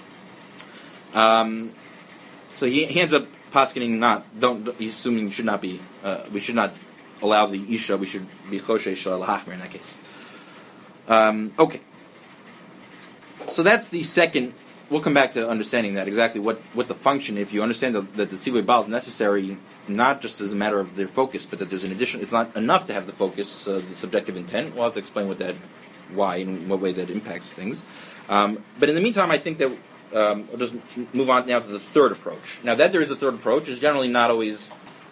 So he ends up paskening he's assuming should not be, we should not allow the Isha, we should be Choshesh L'Hachmer in that case. Okay. So that's the second, we'll come back to understanding that, exactly what the function, if you understand that the Tzivoy Baal is necessary, not just as a matter of their focus, but that there's an addition, it's not enough to have the focus, the subjective intent. We'll have to explain why and what way that impacts things. But in the meantime, I think that we'll just move on now to the third approach. Now that there is a third approach, is generally not always,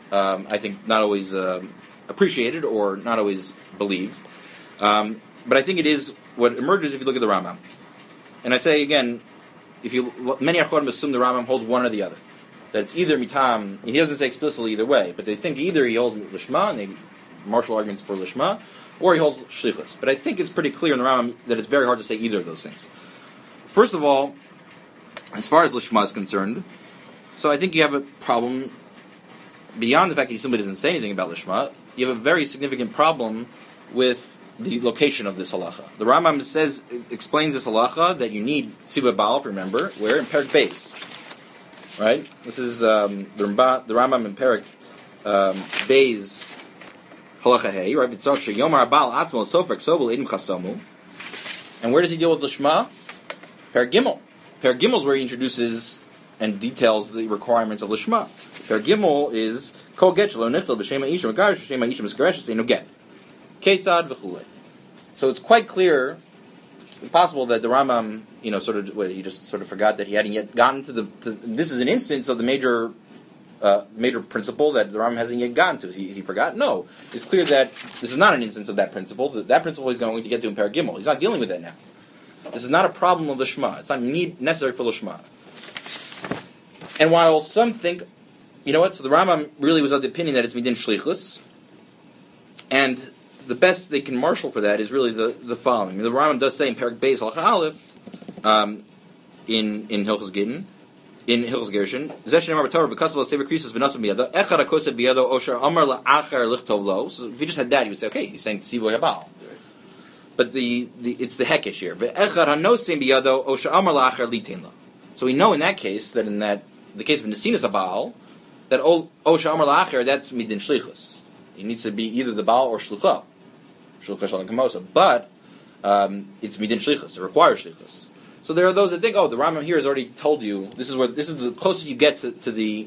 appreciated or not always believed. But I think it is what emerges if you look at the Rambam. And I say again, many Achorim assume the Rambam holds one or the other. That it's either mitam, he doesn't say explicitly either way, but they think either he holds Lishma, and they marshal arguments for Lishma, or he holds Shlichus. But I think it's pretty clear in the Rambam that it's very hard to say either of those things. First of all, as far as Lishma is concerned, so I think you have a problem, beyond the fact that he simply doesn't say anything about Lishma, you have a very significant problem with the location of this halacha. The Rambam explains this halacha that you need Tzivoy Baal, if you remember, where? In Perek Beis. Right? This is the Rambam in Perek Beis halacha hey, right? V'tzoshe Yomar Baal Atzmo Sofer Ksovel Edim Chasomu. And where does he deal with Lishma? Perek Gimel. Perek Gimel is where he introduces and details the requirements of Lishma. Perek Gimel is Kol Get Shelo Nichtel B'Shema Isha Megarish B'Shema Isha Mesgaresh Say No Get. Ketzad V'Chulei. So it's quite clear possible that the Rambam, he just sort of forgot that he hadn't yet gotten to this is an instance of the major principle that the Rambam hasn't yet gotten to. He forgot? No. It's clear that this is not an instance of that principle. That principle he's going to get to in Perek Gimel. He's not dealing with that now. This is not a problem of the Shema. It's not necessary for the Shema. And while some think, so the Rambam really was of the opinion that it's midin shlichus, and the best they can marshal for that is really the following. The Rambam does say in Perek Beis Halacha Aleph, in Hilchos Gittin, in Hilchos Gerushin, Zesh Nemar B'Torah v'Kasav L'Sever Krisus v'Nasav B'Yado Echad HaKosed B'Yado Osher Amar La'achar Lichtov Lo. So if you just had that, you would say, okay, he's saying Tzivoy Habal. But it's the hekesh here. V'Echad HaNosim B'Yado Osher Amar La'achar Litin Lo. So we know in that case that the case of Nesinas Habal, that Osher Amar La'achar, that's Midin Shlichus. It needs to be either the Baal or Shluchah. Shluchah Shalom Kamosa. But it's Midin Shlichus. It requires Shlichus. So there are those that think, the Rambam here has already told you this is the closest you get to a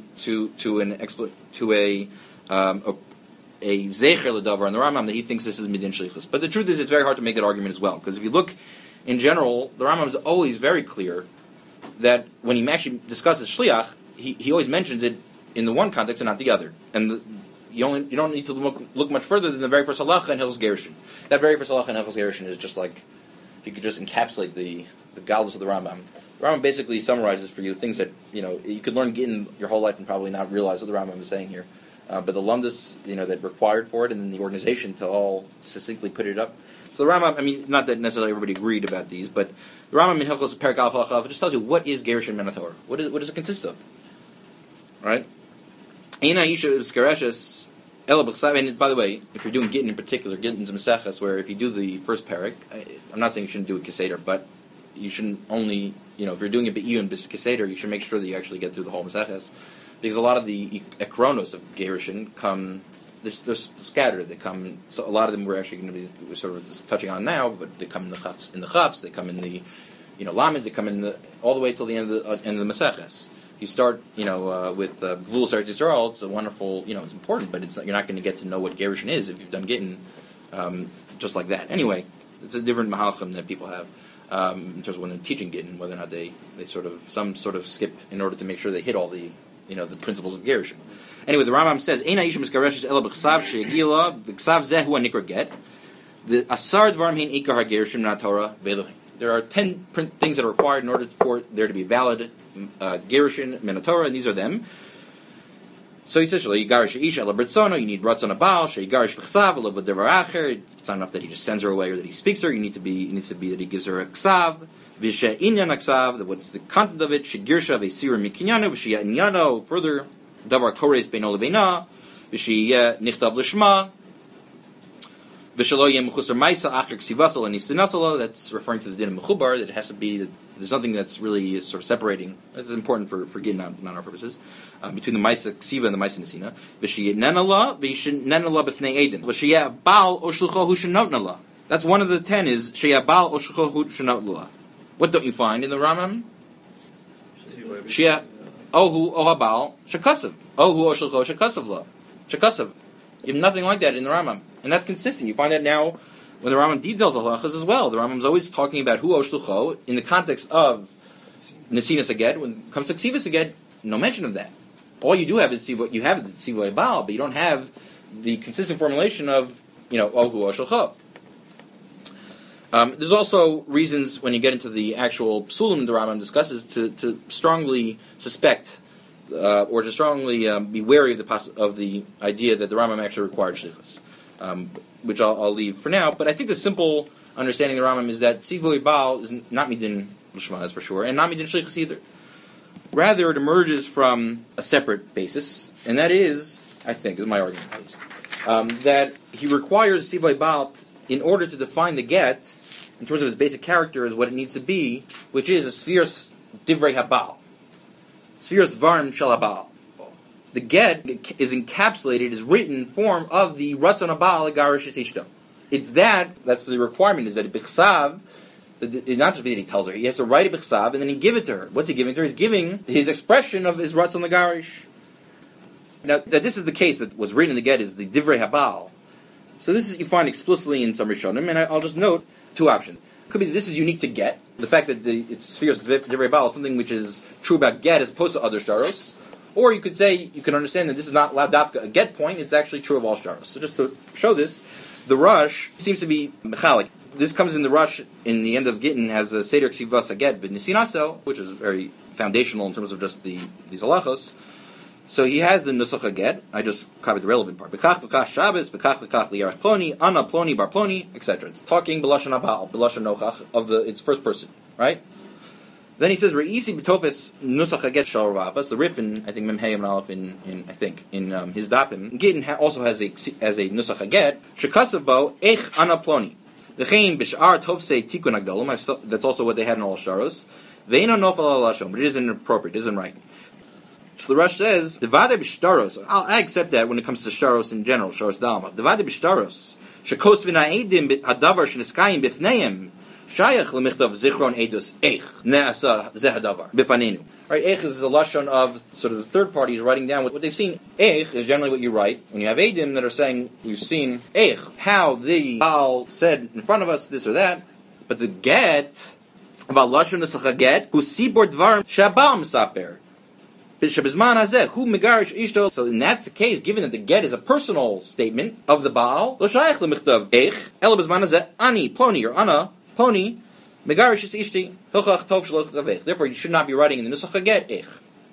zecher l'davar on the Rambam that he thinks this is midin shlichus. But the truth is, it's very hard to make that argument as well, because if you look in general, the Rambam is always very clear that when he actually discusses shliach, he always mentions it in the one context and not the other. And you don't need to look much further than the very first halacha in Hilchos Gerushin. That very first halacha in Hilchos Gerushin is just like, if you could just encapsulate the galus of the Rambam. The Rambam basically summarizes for you things that, you could learn Gittin your whole life and probably not realize what the Rambam is saying here. But the lumdus, that required for it, and then the organization to all succinctly put it up. So the Rambam, not that necessarily everybody agreed about these, but the Rambam in Hilchos Perek Aleph Halacha Aleph just tells you what is Gerushin Menator. What does it consist of? Right? Eina Yisha Skareshes Ela B'Chsav, and by the way, if you're doing Gittin in particular, Gittin's a Maseches, where if you do the first Perek, I'm not saying you shouldn't do it Keseder, but you shouldn't only, if you're doing it Be'iyun and Keseder, you should make sure that you actually get through the whole Maseches. Because a lot of the Ekronos of Gerushin come, they're scattered. They come, so a lot of them we're actually going to be sort of just touching on now, but they come in the Chafs, they come in the, Lamids, they come in all the way till the end of the Maseches. You start, with Gvul Eretz Yisrael. It's a wonderful, it's important, but you're not going to get to know what Gerushin is if you've done Gittin just like that. Anyway, it's a different mahalchim that people have in terms of when they're teaching Gittin, whether or not they some sort of skip in order to make sure they hit all the the principles of Gerushin. Anyway, the Rambam says, "Eina yishim eskareshes ela b'chsav sheyagila v'chsav zeh hu anikra get the asar dvarim hein ikar hagerushin na Torah ve'elohim." There are 10 things that are required in order for there to be valid Gerushin Minatorah, and these are them. So he says, you need Ratzon Abal, Sheigarish V'chsav, Elav V'devar Acher. It's not enough that he just sends her away or that he speaks her. It needs to be that he gives her a Ksav, V'she Inyan Aksav, what's the content of it, Shegirsha V'sira Mikinyano, V'shiyah Inyano, further, Davar Kores Beino Lebeina, V'shiyah Nichtav L'shma, that's referring to the din of mechubar, that it has to be that there's something that's really sort of separating. That's important for Gittin, not our purposes, between the Maisa Ksiva and the Maisa Nesina. That's one of the 10 is Sheyabal Oshlucho. What don't you find in the Rambam? Shea Ohu Ohabal Shekasav. Ohu Oshlucho Shekasav. You have nothing like that in the Rambam. And that's consistent. You find that now when the Rambam details the halachas as well. The Rambam's always talking about hu oshlucho in the context of Nesinas Aged. When it comes to Ksivas Aged, no mention of that. All you do have is you have the Tzivoy Baal, but you don't have the consistent formulation of, ohu oshlucho. There's also reasons when you get into the actual psulim the Rambam discusses to strongly suspect or to strongly be wary of the idea that the Rambam actually required shlichus, which I'll leave for now. But I think the simple understanding of the Rambam is that Tzivoy Baal is not midin l'shma, that's for sure, and not midin shlichus either. Rather, it emerges from a separate basis, and that is, I think, is my argument at least, that he requires Tzivoy Baal in order to define the get in terms of its basic character as what it needs to be, which is a spheres divrei habal. Spheres varm shel habal. The get is encapsulated, is written form of the ratzon habal agarish ishto. It's that's the requirement, is that b'chsav, it not just be that he tells her, he has to write a b'chsav and then he give it to her. What's he giving to her? He's giving his expression of his ratzon agarish. Now, that this is the case that was written in the get is the divrei habal. So this is, you find explicitly in some Rishonim, and I'll just note 2 options. Could be that this is unique to get. The fact that it's spheres divrei Baal is something which is true about get as opposed to other shtaros. Or you could say, you can understand that this is not lav dafka a get point, it's actually true of all shtaros. So just to show this, the Rush seems to be mechalik. This comes in the Rush in the end of Gittin has a Seder Ksivas Aget B'Nisinaso, which is very foundational in terms of just these halachos. So he has the Nusach Aget. I just copied the relevant part. B'kach v'kach Shabbos, b'kach v'kach liyarach ploni, ana ploni bar ploni, etc. It's talking b'lashon habal, b'lashon nochach of its first person, right? Then he says Re'isi b'tofes Nusach Aget shal Ravas. The Riffin, I think Memhei and Aleph in his Dapim. Gittin also has a Nusach Aget. Shekasav bo ech ana ploni. L'chein b'shar tovsei tikun agdolim. That's also what they had in all sharos. Ve'ino nofal al lashon, but it isn't appropriate, it isn't right. So the Rush says, Devade b'shtaros. I accept that when it comes to shtaros in general, shtaros dalma. Devade b'shtaros. Shekos v'na'edim hadavar sheniskayim b'fneim. Shayach l'michtav zichron edus eich. Ne'asa zehadavar. B'fanenu. Right, eich is a lashon of sort of the third parties writing down what they've seen. Eich is generally what you write. When you have edim that are saying, we've seen eich, how the Baal said in front of us this or that. But the get, about lashon nesach get, who sibor dvarim shabal misaper. So in that's the case, given that the get is a personal statement of the Baal, ani ploni or ana ploni megarish is ishti hilchach tov shloch ravech. Therefore, you should not be writing in the nusach get ich.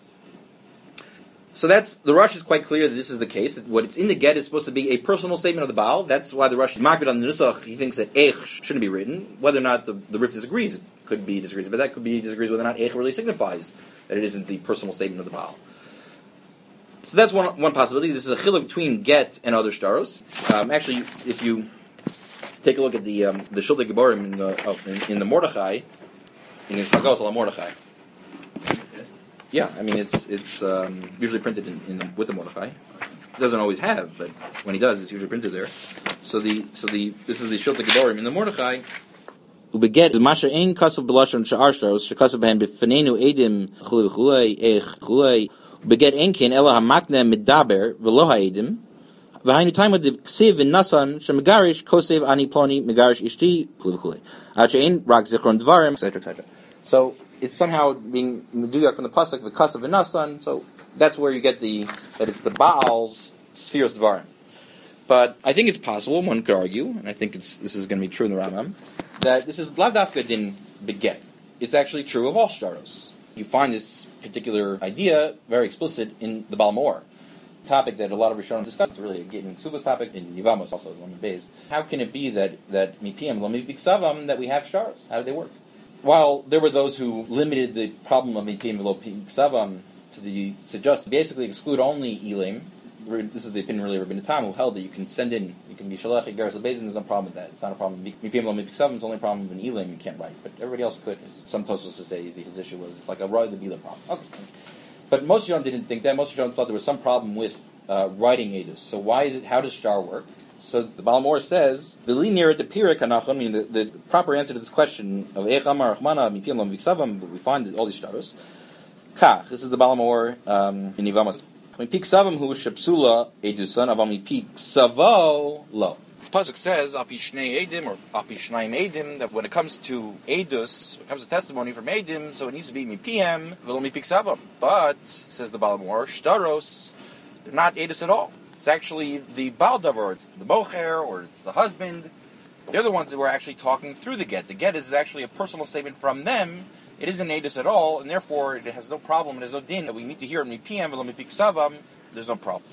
So that's the Rush is quite clear that this is the case. That what it's in the get is supposed to be a personal statement of the Baal. That's why the Rush is marked on the nusach. He thinks that ich shouldn't be written. Whether or not the Rif disagrees, could be disagrees, but that could be disagrees whether or not ich really signifies that it isn't the personal statement of the Baal. So that's one possibility. This is a chiluk between get and other shtaros. Actually, if you take a look at the Shultei Gebarim in the Mordechai, in Yishmagos ala Mordechai. Yeah, I mean it's usually printed with the Mordechai. It doesn't always have, but when he does, it's usually printed there. So this is the Shultei Gebarim in the Mordechai. Ubeget masha ein kasav b'lashon sha'ar shtaros shekasav b'hen b'fnenu edim chulei chulei eich chulei ubeget ein ken ela hamakne midaber v'lo ha'edim v'hainu taima div ksiv v'nasan shemegarish kosev ani ploni megarish ishti chulei chulei ad she'ein rak zichron dvarim etc. etc. So it's somehow being meduyak from the pasuk v'kasav v'nasan. So that's where you get that it's the Baal's spheres dvarim. But I think it's possible, one could argue, and I think this is going to be true in the Rambam, that this is lav dafka din beget. It's actually true of all shtaros. You find this particular idea very explicit in the Balmor, topic that a lot of Rishonim discuss. It's really a Gittin Ksubas topic in Yivamos, also in Lamed Beis. How can it be that mipiyam lo mipiksavam that we have shtaros? How do they work? While there were those who limited the problem of mipiyam lo mipiksavam to just basically exclude only Elim. This is the opinion really of Rabbeinu Tam, who held that you can send in, you can be shalach garas lebezin. There's no problem with that. It's not a problem. Mipiyam lo mipiksavam. It's only a problem in Elim you can't write, but everybody else could. Some Tosfos to say his issue was like a roy the bila problem. Okay, but most Yom didn't think that. Most Yom thought there was some problem with writing edus. So why is it? How does shtar work? So the Balmor says v'li near the pirik hanachon. I mean the proper answer to this question of eich amar rachmana mipiyam lo mipiksavam. We find all these shtaros. Kach. This is the Balmor in Yivamos. Miksavam hu shepsula edusan avam miksavo lo. Pasuk says api shnei edim or api shnaim edim that when it comes to edus, when it comes to testimony from edim, so it needs to be mipiem v'lo mipiksavam. But says the Balmor, shtaros they're not edus at all. It's actually the baldavar, it's the mocher or it's the husband. They're the ones that were actually talking through the get. The get is actually a personal statement from them. It isn't edus at all, and therefore it has no problem. There's no din that we need to hear it mipiem v'lo mipiksavam. There's no problem.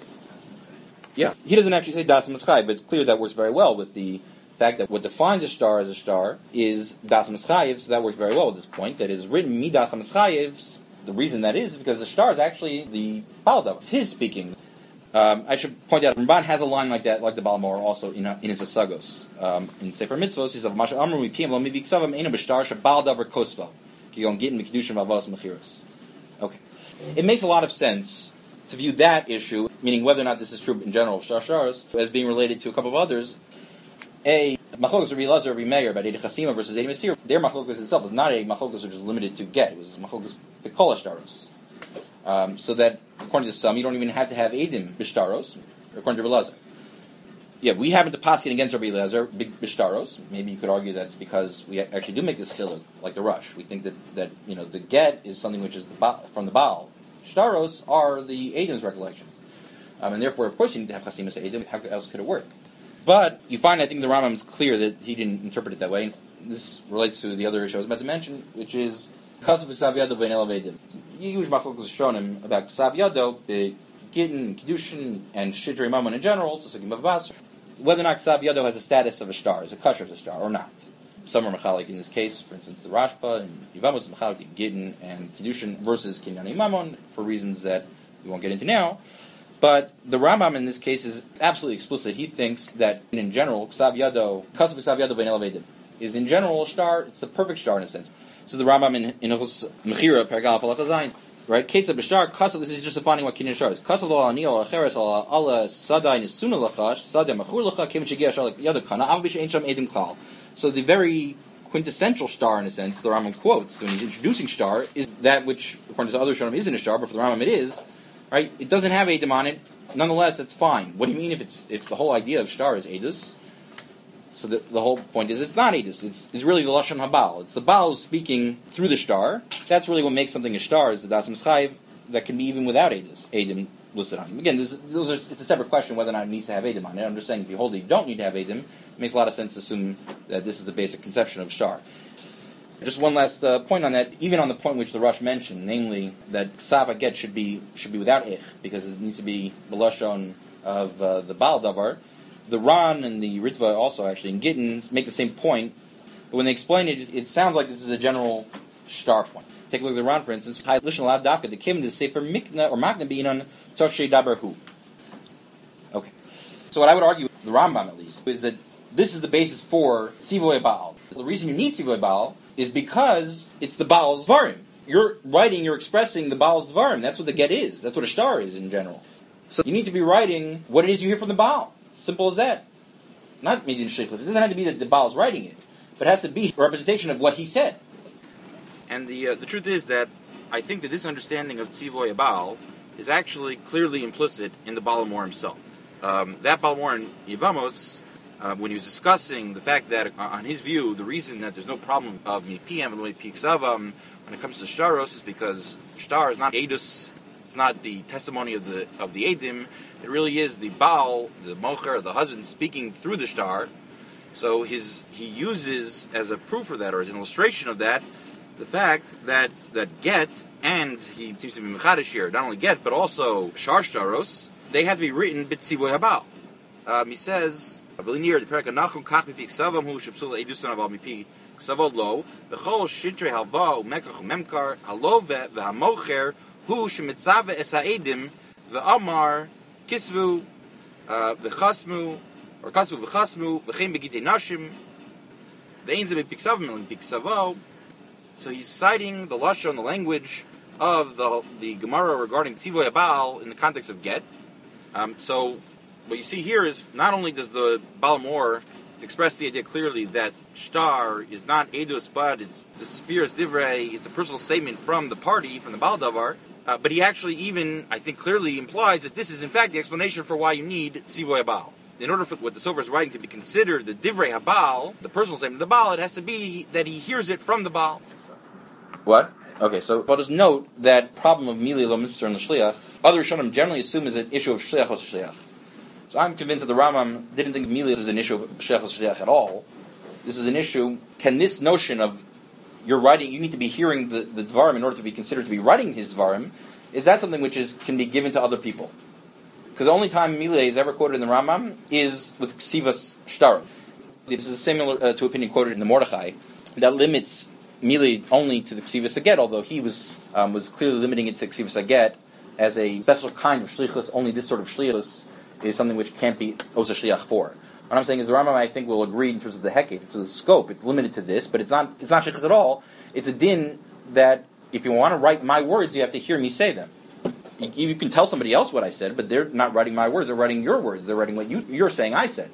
Yeah, he doesn't actually say das mischai, but it's clear that works very well with the fact that what defines a star as a star is das mischayev. So that works very well with this point. That it is written midas mischayevs. The reason that is because the star is actually the baldav. It's his speaking. I should point out, Ramban has a line like that, like the Balmor, also in his Asagos. In Sefer Mitzvos, he says, "Masha amru mipiem lo mipiksavam eino b'shtar shebaldavar kosva." Okay. It makes a lot of sense to view that issue, meaning whether or not this is true in general of Sharsharas, as being related to a couple of others. Machlokes Rabbi Elazar, Rabbi Meir, about Eid Chasima versus Eid Masir. Their machlokes itself was not a machlokes which is limited to get. It was machlokes B'kol Sharos. So that, according to some, you don't even have to have Eidim B'shtaros, according to Rabbi Elazar. Yeah, we happen to paskin against Rabbi Eliezer, big bishtaros. Maybe you could argue that's because we actually do make this chiluk, like the rush. We think that the get is something which is from the Baal. Shtaros are the Adam's recollections. And therefore, of course, you need to have chasimus Adam. How else could it work? But you find, I think, the Rambam is clear that he didn't interpret it that way. This relates to the other issue I was about to mention, which is kasav v'sav yado v'nei levedim. Huge machlokas shonim about kasav yado, gittin, kiddushin, and shidrei mammon in general. It's a sugim of basar. Whether or not kasav yado has a status of a star, is a kasher as a star, or not. Some are mechalik in this case. For instance, the Rashba and Yivamos is mechalik in gittin and kiddushin versus kinyani mammon for reasons that we won't get into now. But the Rambam in this case is absolutely explicit. He thinks that in general, kasav yado v'nei levedim is in general a star. It's a perfect star in a sense. So the Rambam in Hilchos Mechira, Paragal Falach Zayin, right? Ketzav b'star kasav. This is just defining what kinyan star is. Kasav lo ani al acheres al ala sadai nisuna lachash sadai machur lacha kim shegia shal yado kana av b'shein sham edim klal. So the very quintessential star, in a sense, the Rambam quotes when he's introducing star is that which, according to other Shonim, isn't a star, but for the Rambam it is. Right? It doesn't have Edom on it. Nonetheless, it's fine. What do you mean if the whole idea of star is Edus? So the whole point is it's not Edus. It's really the Lashon HaBaal. It's the Baal speaking through the star. That's really what makes something a star, is the Das Mischayev that can be even without Edus. Edom listed on it. Again, it's a separate question whether or not it needs to have Edom on it. I'm just saying if you hold that you don't need to have Edom, it makes a lot of sense to assume that this is the basic conception of star. Just one last point on that, even on the point which the Rush mentioned, namely that Ksav Get should be without Ich, because it needs to be the Lashon of the Baal Davar. The Ran and the Ritva also actually in Gittin make the same point, but when they explain it, it sounds like this is a general star point. Take a look at the Ran, for instance. Lishon Lav Dafka, the Kim, the Sefer Mikna or Makna Beinon Tzarchei Dabar Hu. Okay. So what I would argue, the Rambam at least, is that this is the basis for Tzivoy Baal. The reason you need Tzivoy Baal is because it's the Baal's Dvarim. You're expressing the Baal's Dvarim. That's what the get is. That's what a star is in general. So you need to be writing what it is you hear from the Baal. Simple as that. Not Median Sheikhus. It doesn't have to be that the Baal is writing it, but it has to be a representation of what he said. And the truth is that I think that this understanding of Tzivoy Baal is actually clearly implicit in the Baal HaMor himself. That Baal HaMor in Yevamos, when he was discussing the fact that, on his view, the reason that there's no problem of Mipiyam and Mipiksavam when it comes to Shtaros is because Shtar is not Edus, it's not the testimony of the Edim, it really is the Baal, the Mocher, the husband, speaking through the Shtar. So he uses as a proof for that, or as an illustration of that, the fact that Get, and he seems to be Mechadish here, not only Get, but also Shar Shtaros, they have to be written B'tzivoy HaBaal. He says, V'linir the perek anachum kach mipi ksavam hu shepsul edusan aval mipi ksavod lo v'chol shitrei halva umekach umemkar halo v'hamocher hu shemitzave es ha'edim v'amar kisvu v'chasmu or kasvu v'chasmu v'chein begitei nashim v'ein ze mipi ksavam el mipi ksavo. So he's citing the lashon, the language of the Gemara regarding Tzivoy Baal in the context of get. So what you see here is not only does the Baal HaMor express the idea clearly that Shtar is not Edus, but it's the Sefiras Divrei, it's a personal statement from the party, from the Baal Davar, but he actually even, I think, clearly implies that this is in fact the explanation for why you need Tzivoy Baal. In order for what the Sofer is writing to be considered the Divrei HaBaal, the personal statement of the Baal, it has to be that he hears it from the Baal. What? Okay, so I'll just note that problem of Mili Lo Mitzvah and L'Shliach, other Shonim generally assume is an issue of Shliach or Shliach. So I'm convinced that the Rambam didn't think Milius is an issue of Shliach Shliach at all. This is an issue. Can this notion of you're writing, you need to be hearing the Dvarim in order to be considered to be writing his Dvarim, is that something which can be given to other people? Because the only time Milei is ever quoted in the Rambam is with Ksivas Shtarim. This is similar to opinion quoted in the Mordechai that limits Milei only to the Ksivas Aget, although he was clearly limiting it to Ksivas Aget as a special kind of Shlichus. Only this sort of Shlichus is something which can't be Osa Shliach for. What I'm saying is the Rambam, I think, will agree in terms of the hekef, in terms of the scope. It's limited to this, but it's not Shlichus at all. It's a din that if you want to write my words, you have to hear me say them. You can tell somebody else what I said, but they're not writing my words. They're writing your words. They're writing what you're saying I said.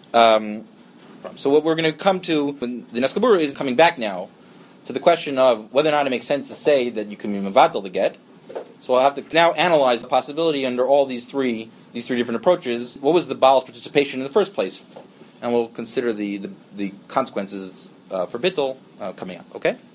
So what we're going to come to, the Neskabura is coming back now to the question of whether or not it makes sense to say that you can be mevatel the get, So I'll have to now analyze the possibility under all these three different approaches. What was the Baal's participation in the first place? And we'll consider the consequences for Bittul coming up. Okay?